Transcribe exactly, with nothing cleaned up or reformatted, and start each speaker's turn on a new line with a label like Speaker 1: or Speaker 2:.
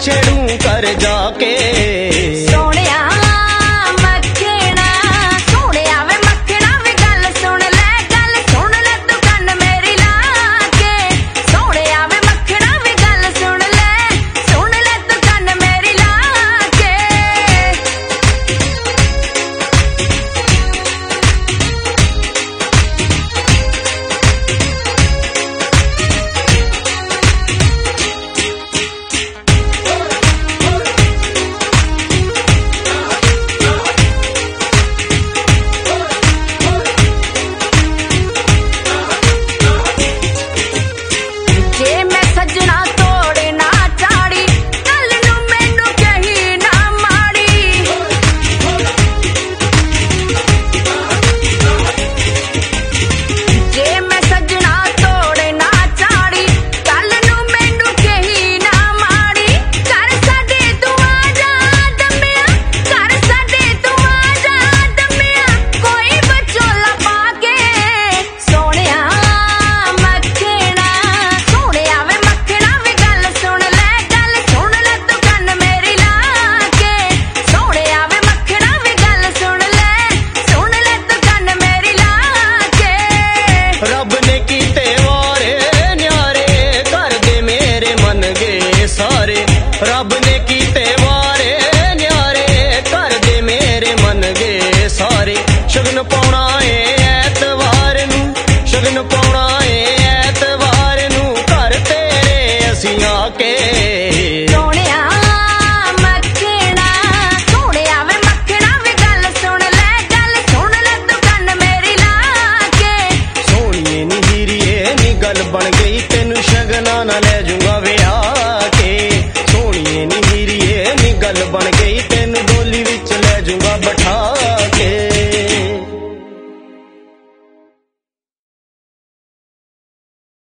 Speaker 1: छेड़ू कर जाके
Speaker 2: सोनिया मखना सोनिया वे मखना वे गल सुन ले गल सुन ले तू कन मेरी लाके सोनिया वे मखना वे गल सुन ले सुन ले तू कन मेरी लाके
Speaker 1: रब ने कीते वारे न्यारे कर दे मेरे मन गे सारे शगन पाउणा है ऐतवार नूं शगन पाउणा